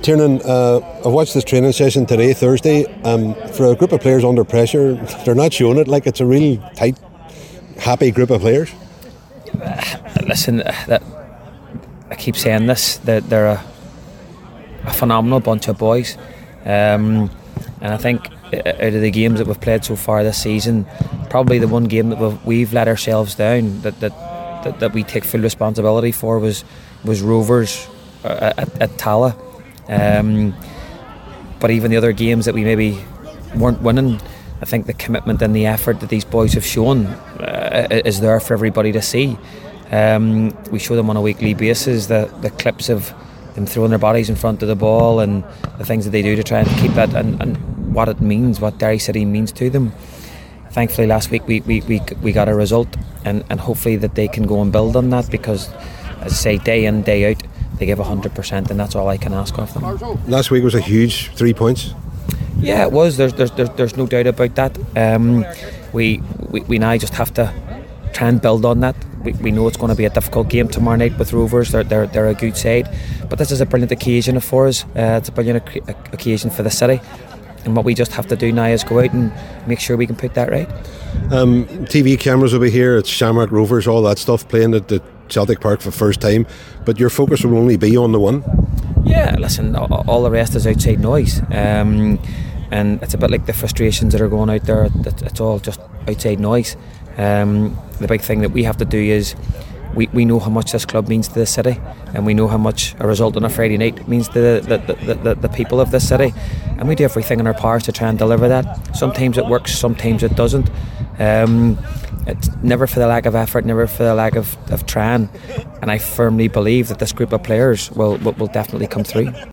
Tiernan, I've watched this training session today, Thursday. For a group of players under pressure, they're not showing it. Like, it's a really tight, happy group of players. Listen, I keep saying this, that they're a phenomenal bunch of boys, and I think out of the games that we've played so far this season, probably the one game that we've let ourselves down, that we take full responsibility for, was Rovers at Tala. But even the other games that we maybe weren't winning, I think the commitment and the effort that these boys have shown is there for everybody to see. We show them on a weekly basis the clips of them throwing their bodies in front of the ball and the things that they do to try and keep that, and what it means, what Derry City means to them. Thankfully last week we got a result, and hopefully that they can go and build on that, because as I say, day in, day out, they give 100%, and that's all I can ask of them. Last week was a huge 3 points. Yeah, it was. There's no doubt about that. We now just have to try and build on that. We know it's going to be a difficult game tomorrow night with Rovers. They're a good side, but this is a brilliant occasion for us. It's a brilliant occasion for the city, and what we just have to do now is go out and make sure we can put that right. TV cameras will be here. It's Shamrock Rovers, all that stuff, playing at the Celtic Park for the first time, but your focus will only be on the one. Yeah, listen, all the rest is outside noise, and it's a bit like the frustrations that are going out there. It's all just outside noise. The big thing that we have to do is we know how much this club means to the city, and we know how much a result on a Friday night means to the people of this city, and we do everything in our powers to try and deliver that. Sometimes it works, sometimes it doesn't. It's never for the lack of effort, never for the lack of trying, and I firmly believe that this group of players will definitely come through.